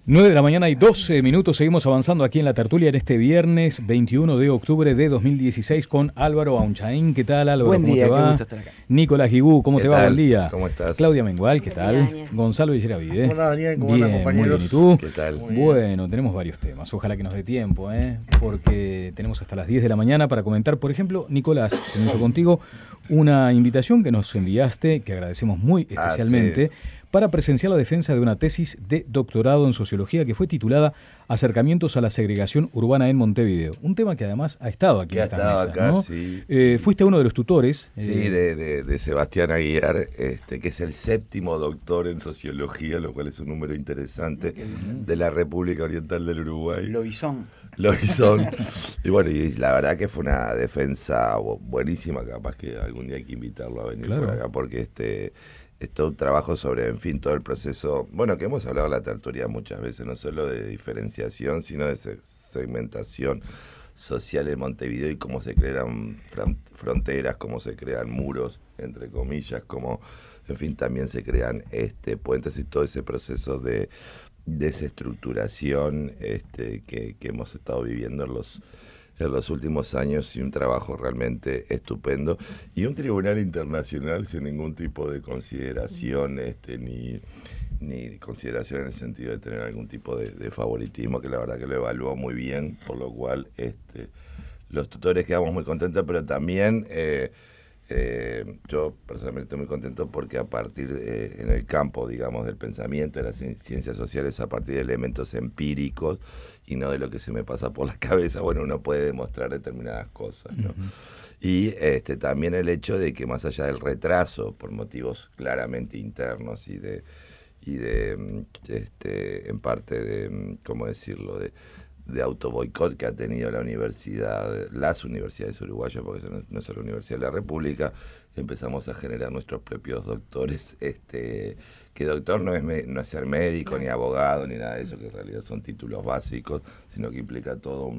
9 de la mañana y 12 minutos, seguimos avanzando aquí en la tertulia en este viernes 21 de octubre de 2016 con Álvaro Aunchaín. ¿Qué tal, Álvaro? Buen día, ¿Cómo te va? qué gusto estar acá. Nicolás Guigú, ¿cómo te va? Buen día. ¿Cómo estás? Claudia Mengual, ¿qué tal? Daniel. Gonzalo Villarabide. Hola, Daniel, ¿cómo bien, andan, compañeros? muy bien, ¿y tú? ¿Qué tal? Muy bien. Bueno, tenemos varios temas, ojalá que nos dé tiempo, porque tenemos hasta las 10 de la mañana para comentar. Por ejemplo, Nicolás, comienzo contigo, una invitación que nos enviaste, que agradecemos muy especialmente, para presenciar la defensa de una tesis de doctorado en sociología que fue titulada Acercamientos a la segregación urbana en Montevideo. Un tema que además ha estado aquí en esta mesa, acá, ¿no? sí. Fuiste uno de los tutores. Sí, de Sebastián Aguiar, que es el 7º doctor en sociología, lo cual es un número interesante, de la República Oriental del Uruguay. Lobizón. Y bueno, y la verdad que fue una defensa buenísima, capaz que algún día hay que invitarlo a venir por acá, porque es todo un trabajo sobre, en fin, todo el proceso, bueno, que hemos hablado en la tertulia muchas veces, no solo de diferenciación, sino de segmentación social en Montevideo y cómo se crean fronteras, cómo se crean muros, entre comillas, cómo, en fin, también se crean puentes y todo ese proceso de desestructuración que hemos estado viviendo en los últimos años, y un trabajo realmente estupendo, y un tribunal internacional sin ningún tipo de consideración, ni consideración en el sentido de tener algún tipo de favoritismo, que la verdad que lo evaluó muy bien, por lo cual los tutores quedamos muy contentos, pero también yo personalmente estoy muy contento porque a partir en el campo, digamos, del pensamiento, de las ciencias sociales, a partir de elementos empíricos y no de lo que se me pasa por la cabeza, bueno, uno puede demostrar determinadas cosas, ¿no? Uh-huh. Y también el hecho de que más allá del retraso, por motivos claramente internos y de en parte de, ¿cómo decirlo?, de autoboicot que ha tenido las universidades uruguayas, porque no es solo la Universidad de la República, empezamos a generar nuestros propios doctores, que doctor no es ser médico, ni abogado, ni nada de eso, que en realidad son títulos básicos, sino que implica todo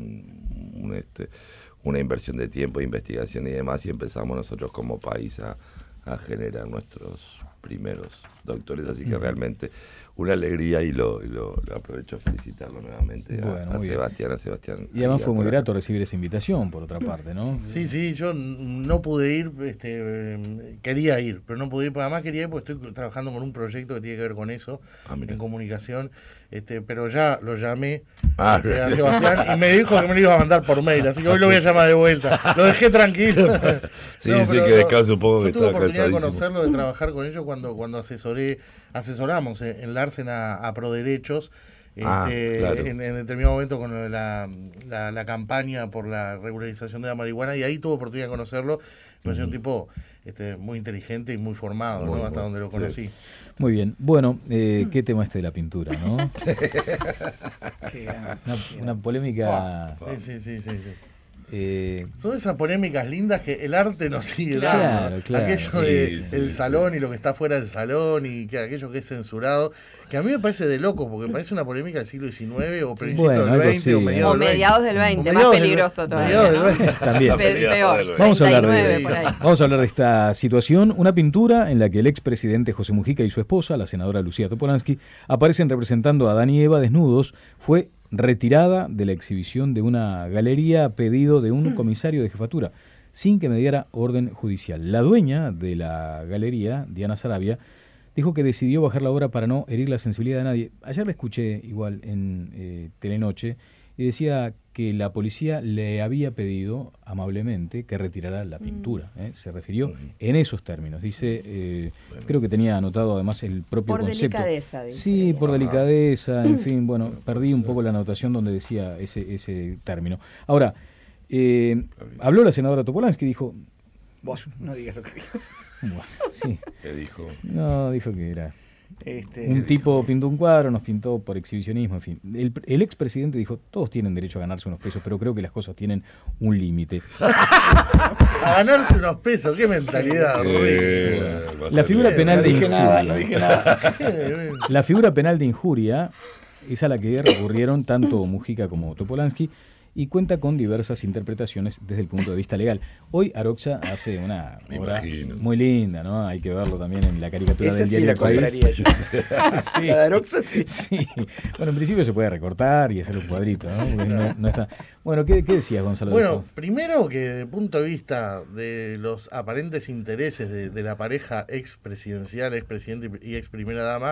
una inversión de tiempo, de investigación y demás, y empezamos nosotros como país a generar nuestros primeros doctores, así que realmente una alegría, y lo aprovecho a felicitarlo nuevamente a Sebastián. Y además fue muy grato recibir esa invitación, por otra parte, ¿no? Sí, yo no pude ir, quería ir, pero no pude ir, porque además quería ir porque estoy trabajando con un proyecto que tiene que ver con eso, en comunicación, pero ya lo llamé a Sebastián y me dijo que me lo iba a mandar por mail, así que hoy lo voy a llamar de vuelta. Lo dejé tranquilo. Sí, que descanse un poco, que estaba cansadísimo. Tuve oportunidad de conocerlo, de trabajar con ellos cuando asesoramos en Larsen a ProDerechos, claro. en determinado momento con la campaña por la regularización de la marihuana, y ahí tuve oportunidad de conocerlo. Me pareció un tipo muy inteligente y muy formado, ¿no? Hasta donde lo conocí. Sí. Muy bien. Bueno, ¿qué tema de la pintura, no? una polémica. Sí. Son esas polémicas lindas que el arte nos sigue dando. Claro. Aquello del salón y lo que está fuera del salón, y que aquello que es censurado, que a mí me parece de loco, porque parece una polémica del siglo XIX o principios del XX, sí, o mediados del 20, más peligroso todavía, ¿no? También. Peor. Vamos a hablar de esta situación. Una pintura en la que el expresidente José Mujica y su esposa, la senadora Lucía Topolansky, aparecen representando a Adán y Eva desnudos, fue retirada de la exhibición de una galería a pedido de un comisario de jefatura, sin que mediara orden judicial. La dueña de la galería, Diana Sarabia, dijo que decidió bajar la obra para no herir la sensibilidad de nadie. Ayer la escuché igual en Telenoche, y decía que la policía le había pedido amablemente que retirara la pintura. Se refirió en esos términos. Dice, creo que tenía anotado además el propio concepto. Por delicadeza, dice. Sí, por delicadeza, en fin, bueno, perdí un poco la anotación donde decía ese término. Ahora, habló la senadora Topolansky, dijo... Vos no digas lo que dijo. Bueno, sí. ¿Qué dijo? No, dijo que era... un tipo pintó un cuadro, nos pintó por exhibicionismo, en fin. El expresidente dijo, todos tienen derecho a ganarse unos pesos, pero creo que las cosas tienen un límite. A ganarse unos pesos, qué mentalidad. La figura penal de injuria. No dije nada. La figura penal de injuria es a la que recurrieron tanto Mujica como Topolansky, y cuenta con diversas interpretaciones desde el punto de vista legal. Hoy Aroxa hace una obra muy linda, ¿no? Hay que verlo también en la caricatura del diario El País. Yo. Sí. La de Aroxa sí. Bueno, en principio se puede recortar y hacer un cuadrito, ¿no? No está... Bueno, ¿qué decías, Gonzalo? Bueno, primero que desde el punto de vista de los aparentes intereses de la pareja expresidencial, expresidente y ex primera dama,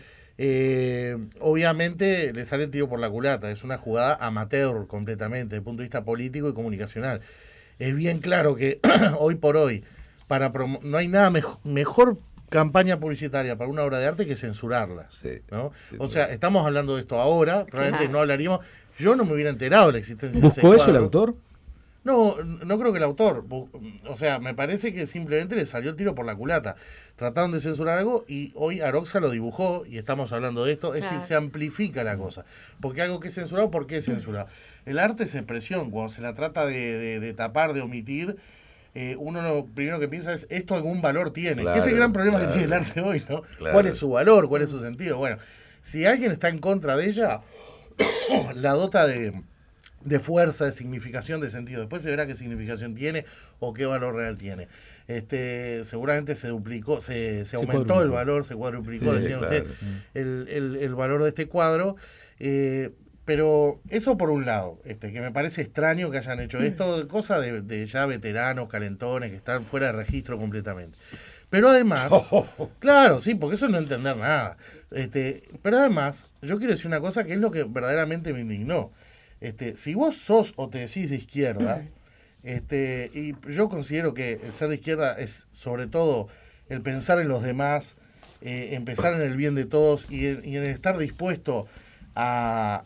obviamente le sale el tiro por la culata. Es una jugada amateur completamente, desde el punto de vista político y comunicacional. Es bien claro que hoy por hoy no hay nada mejor campaña publicitaria para una obra de arte que censurarla, ¿no? O sea, estamos hablando de esto ahora, probablemente no hablaríamos. Yo no me hubiera enterado de la existencia de ese cuadro. ¿Buscó eso el autor? No creo que el autor, o sea, me parece que simplemente le salió el tiro por la culata. Trataron de censurar algo y hoy Aroxa lo dibujó y estamos hablando de esto, es decir, se amplifica la cosa. Porque algo que es censurado, ¿por qué es censurado? El arte es expresión, cuando se la trata de tapar, de omitir, uno lo primero que piensa es, ¿esto algún valor tiene? Claro, que es el gran problema que tiene el arte hoy, ¿no? Claro. ¿Cuál es su valor? ¿Cuál es su sentido? Bueno, si alguien está en contra de ella, la dota de fuerza, de significación, de sentido. Después se verá qué significación tiene o qué valor real tiene. Seguramente se duplicó, se aumentó el valor, se cuadruplicó, decía usted, el valor de este cuadro. Pero eso por un lado, que me parece extraño que hayan hecho esto, cosa de ya veteranos, calentones, que están fuera de registro completamente. Pero además, claro, sí, porque eso es no entender nada. Pero además, yo quiero decir una cosa que es lo que verdaderamente me indignó. Si vos sos o te decís de izquierda, y yo considero que el ser de izquierda es sobre todo el pensar en los demás, empezar en el bien de todos y en estar dispuesto a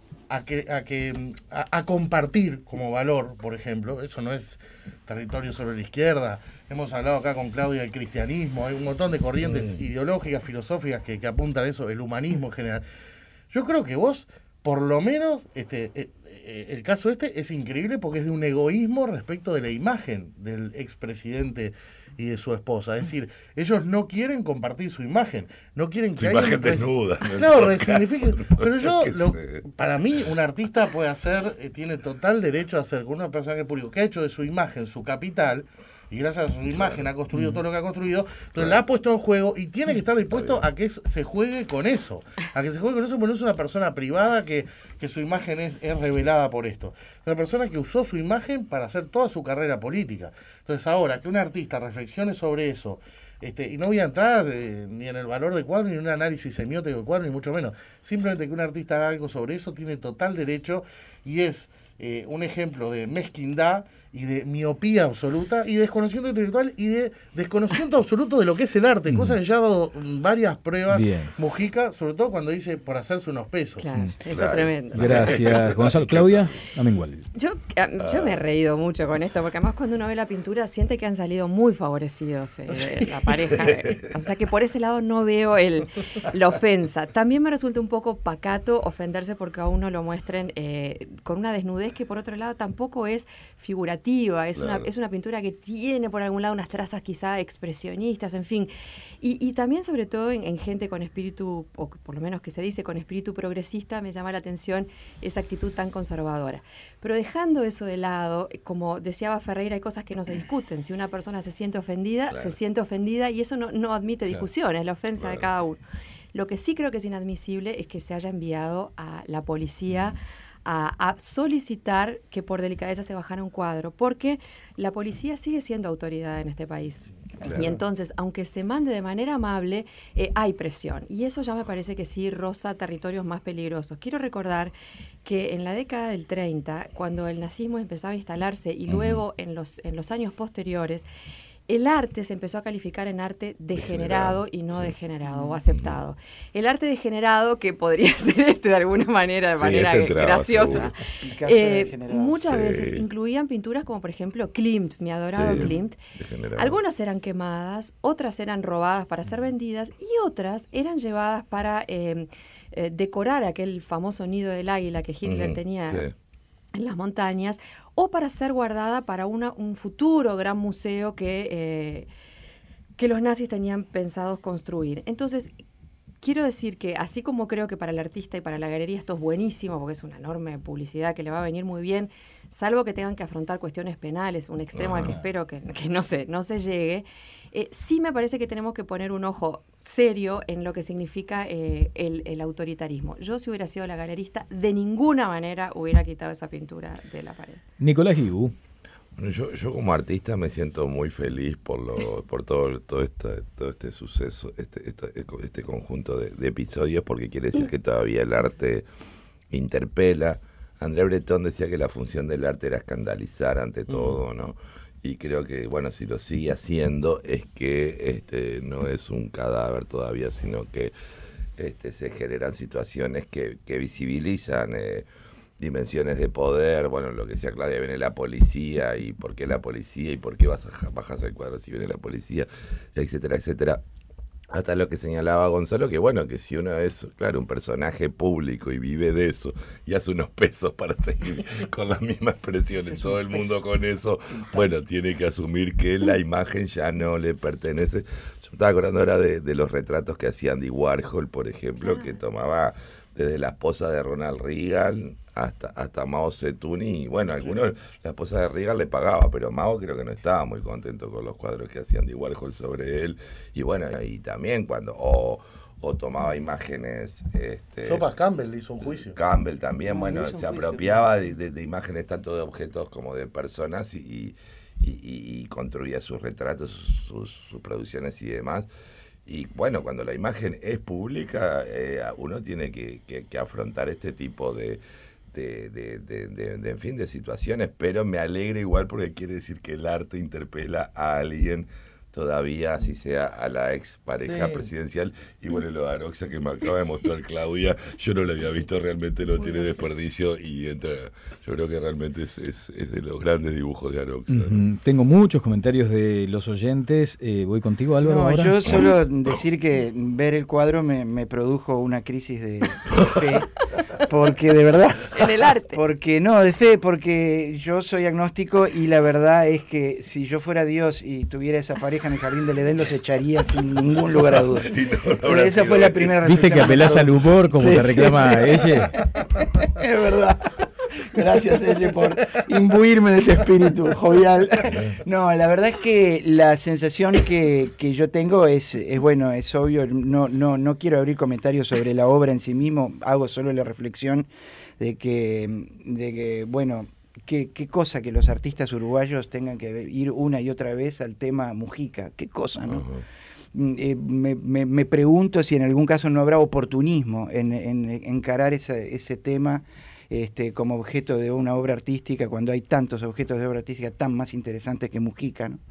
compartir como valor, por ejemplo. Eso no es territorio sobre la izquierda. Hemos hablado acá con Claudia del cristianismo, hay un montón de corrientes ideológicas, filosóficas que apuntan a eso, el humanismo en general. Yo creo que vos, por lo menos, el caso es increíble porque es de un egoísmo respecto de la imagen del expresidente y de su esposa. Es decir, ellos no quieren compartir su imagen, no quieren que su imagen desnuda. Claro, resignifique. Pero para mí, un artista puede hacer, tiene total derecho a hacer con una persona que público que ha hecho de su imagen su capital. Y gracias a su imagen ha construido todo lo que ha construido, entonces la ha puesto en juego y tiene que estar dispuesto a que se juegue con eso. A que se juegue con eso porque no es una persona privada que su imagen es revelada por esto. Es una persona que usó su imagen para hacer toda su carrera política. Entonces ahora que un artista reflexione sobre eso, y no voy a entrar ni en el valor del cuadro, ni en un análisis semiótico del cuadro, ni mucho menos. Simplemente que un artista haga algo sobre eso tiene total derecho y es un ejemplo de mezquindad y de miopía absoluta y de desconocimiento intelectual y de desconocimiento absoluto de lo que es el arte, cosa que ya ha dado varias pruebas. Mujica, sobre todo cuando dice por hacerse unos pesos. Claro, eso es tremendo. Gracias, Gonzalo. Claudia, igual. Yo me he reído mucho con esto, porque además cuando uno ve la pintura siente que han salido muy favorecidos la pareja. O sea que por ese lado no veo la ofensa. También me resulta un poco pacato ofenderse porque a uno lo muestren con una desnudez que por otro lado tampoco es figurativa. Es una pintura que tiene por algún lado unas trazas quizá expresionistas, en fin. Y también sobre todo en gente con espíritu, o por lo menos que se dice con espíritu progresista, me llama la atención esa actitud tan conservadora. Pero dejando eso de lado, como decía Ferreira, hay cosas que no se discuten. Si una persona se siente ofendida, se siente ofendida y eso no admite discusión, es la ofensa de cada uno. Lo que sí creo que es inadmisible es que se haya enviado a la policía a solicitar que por delicadeza se bajara un cuadro, porque la policía sigue siendo autoridad en este país. Claro. Y entonces, aunque se mande de manera amable, hay presión. Y eso ya me parece que sí roza territorios más peligrosos. Quiero recordar que en la década del 30, cuando el nazismo empezaba a instalarse y luego en los años posteriores, el arte se empezó a calificar en arte degenerado y no degenerado o aceptado. El arte degenerado, que podría ser de alguna manera, graciosa, muchas veces incluían pinturas como por ejemplo Klimt, mi adorado Klimt. Algunas eran quemadas, otras eran robadas para ser vendidas y otras eran llevadas para decorar aquel famoso nido del águila que Hitler tenía en las montañas, o para ser guardada para un futuro gran museo que los nazis tenían pensados construir. Entonces, quiero decir que así como creo que para el artista y para la galería esto es buenísimo, porque es una enorme publicidad que le va a venir muy bien, salvo que tengan que afrontar cuestiones penales, un extremo al que espero que no se llegue, sí me parece que tenemos que poner un ojo serio en lo que significa el autoritarismo. Yo, si hubiera sido la galerista, de ninguna manera hubiera quitado esa pintura de la pared. Nicolás Guigu. Bueno, yo como artista me siento muy feliz por todo este suceso, este conjunto de episodios, porque quiere decir que todavía el arte interpela. André Breton decía que la función del arte era escandalizar ante todo, ¿no? Y creo que, bueno, si lo sigue haciendo es que no es un cadáver todavía, sino que se generan situaciones que visibilizan dimensiones de poder. Bueno, lo que decía Claudia, viene la policía, y por qué la policía, y por qué bajas el cuadro si viene la policía, etcétera, etcétera. Hasta lo que señalaba Gonzalo, que bueno, que si uno es, claro, un personaje público y vive de eso y hace unos pesos para seguir con las mismas expresiones, todo el mundo con eso, bueno, tiene que asumir que la imagen ya no le pertenece. Yo me estaba acordando ahora de los retratos que hacía Andy Warhol, por ejemplo, que tomaba desde la esposa de Ronald Reagan hasta Mao Zedong, y bueno, algunos, la esposa de Reagan le pagaba, pero Mao creo que no estaba muy contento con los cuadros que hacían Andy Warhol sobre él, y bueno, y también cuando o tomaba imágenes. Sopas Campbell le hizo un juicio. Campbell también, bueno, se apropiaba de imágenes tanto de objetos como de personas y construía sus retratos, sus producciones y demás. Y bueno, cuando la imagen es pública, uno tiene que afrontar este tipo de situaciones, pero me alegra igual porque quiere decir que el arte interpela a alguien todavía, así sea a la ex pareja presidencial. Y bueno, lo de Aroxa que me acaba de mostrar Claudia, yo no lo había visto, realmente no tiene desperdicio, y yo creo que realmente es de los grandes dibujos de Aroxa, ¿no? Tengo muchos comentarios de los oyentes. Voy contigo, Álvaro. No, ahora. yo solo decir que ver el cuadro me produjo una crisis de fe, porque de verdad... En el arte. Porque yo soy agnóstico, y la verdad es que si yo fuera Dios y tuviera esa pareja en el jardín del Edén, los echaría sin ningún lugar a dudas. Esa fue la primera reflexión. ¿Viste que apelás al humor como te reclama ella? Es verdad. Gracias, Elle, por imbuirme de ese espíritu jovial. No, la verdad es que la sensación que yo tengo es bueno, es obvio, no quiero abrir comentarios sobre la obra en sí mismo, hago solo la reflexión de que bueno, qué cosa que los artistas uruguayos tengan que ir una y otra vez al tema Mujica, qué cosa, ¿no? Me pregunto si en algún caso no habrá oportunismo en encarar ese tema como objeto de una obra artística, cuando hay tantos objetos de obra artística tan más interesantes que Mujica, ¿no?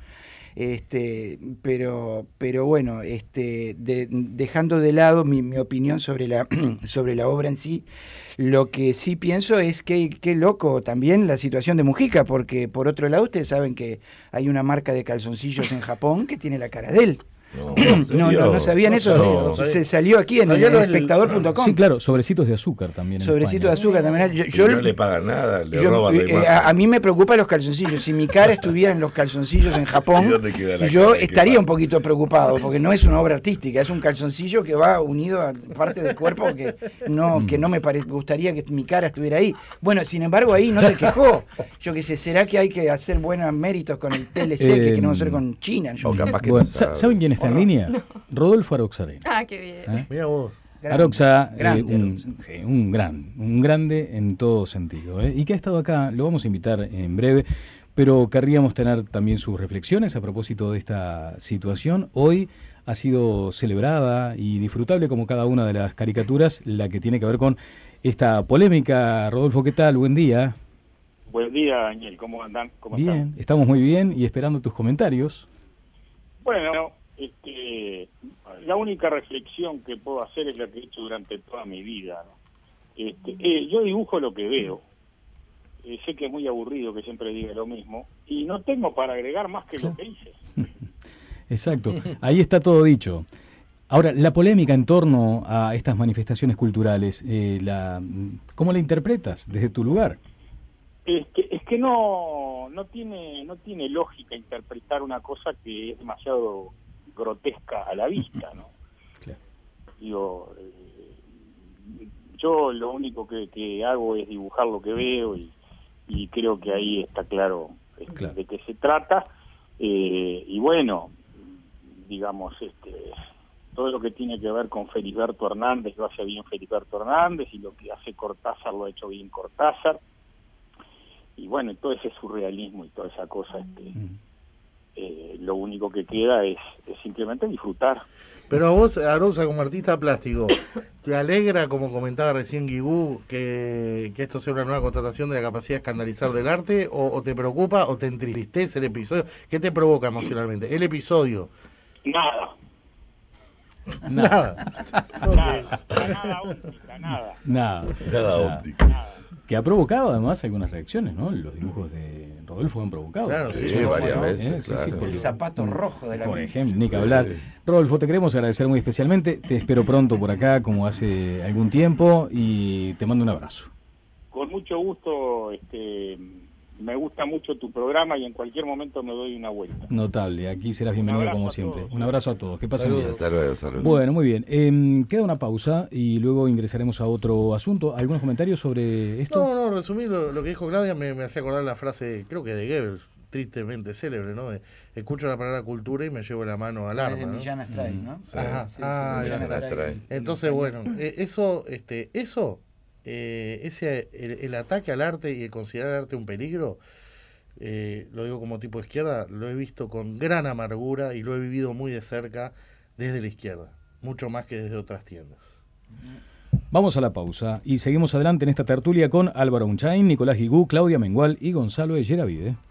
Pero bueno, dejando de lado mi opinión sobre la obra en sí, lo que sí pienso es que qué loco también la situación de Mujica, porque por otro lado ustedes saben que hay una marca de calzoncillos en Japón que tiene la cara de él. No sabían eso. No, se salió aquí en el espectador.com. Sí, claro, sobrecitos de azúcar también. Sobrecitos de azúcar también. Yo no le pagan nada, le roban la imagen. A mí me preocupan los calzoncillos. Si mi cara estuviera en los calzoncillo en Japón, yo estaría un poquito preocupado, porque no es una obra artística, es un calzoncillo que va unido a parte del cuerpo que no me gustaría que mi cara estuviera ahí. Bueno, sin embargo, ahí no se quejó. Yo qué sé, ¿será que hay que hacer buenos méritos con el TLC que queremos hacer con China? O capaz que bueno, ¿saben quién está en línea? No. Rodolfo Aroxarena. Ah, qué bien. Mira vos. Aroxa, un grande en todo sentido, y que ha estado acá, lo vamos a invitar en breve, pero querríamos tener también sus reflexiones a propósito de esta situación. Hoy ha sido celebrada y disfrutable como cada una de las caricaturas, la que tiene que ver con esta polémica. Rodolfo, ¿qué tal? Buen día. Buen día, Daniel, ¿cómo andan? ¿Cómo bien, están? Estamos muy bien y esperando tus comentarios. Bueno, la única reflexión que puedo hacer es la que he hecho durante toda mi vida, ¿no? Yo dibujo lo que veo. Sé que es muy aburrido que siempre diga lo mismo, y no tengo para agregar más que lo que hice. Exacto, ahí está todo dicho. Ahora, la polémica en torno a estas manifestaciones culturales, ¿cómo la interpretas desde tu lugar? Es que no tiene lógica interpretar una cosa que es demasiado grotesca a la vista, ¿no? Claro. Digo, yo lo único que hago es dibujar lo que veo y creo que ahí está claro, de qué se trata. Y bueno, digamos, todo lo que tiene que ver con Felisberto Hernández lo hace bien Felisberto Hernández, y lo que hace Cortázar lo ha hecho bien Cortázar. Y bueno, todo ese surrealismo y toda esa cosa, lo único que queda es simplemente disfrutar. Pero a vos, Arousa, como artista plástico, ¿te alegra, como comentaba recién Guigú, que esto sea una nueva constatación de la capacidad de escandalizar del arte? ¿O te preocupa o te entristece el episodio? ¿Qué te provoca emocionalmente? El episodio. Nada. Nada. Nada óptica, nada. Nada óptica. Nada. Que ha provocado además algunas reacciones, ¿no? Los dibujos de Rodolfo han provocado. Claro, sí, varias veces. Sí, claro. El zapato rojo de la Por mina. ejemplo, ni que hablar. Rodolfo, te queremos agradecer muy especialmente. Te espero pronto por acá, como hace algún tiempo, y te mando un abrazo. Con mucho gusto, me gusta mucho tu programa y en cualquier momento me doy una vuelta. Notable, aquí serás bienvenido como siempre. Un abrazo a todos, que pasen bien. Hasta luego, saludos. Bueno, muy bien. Queda una pausa y luego ingresaremos a otro asunto. ¿Algunos comentarios sobre esto? No, resumir lo que dijo Claudia me hacía acordar la frase, creo que de Goebbels, tristemente célebre, ¿no? Escucho la palabra cultura y me llevo la mano al arma, de ¿no? Millán Astray, ¿no? Sí. Ajá. Sí, Millán Astray. Entonces, bueno, el ataque al arte y el considerar el arte un peligro, lo digo como tipo de izquierda, lo he visto con gran amargura y lo he vivido muy de cerca desde la izquierda, mucho más que desde otras tiendas. Vamos a la pausa y seguimos adelante en esta tertulia con Álvaro Unchain, Nicolás Guigú, Claudia Mengual y Gonzalo Echeravide.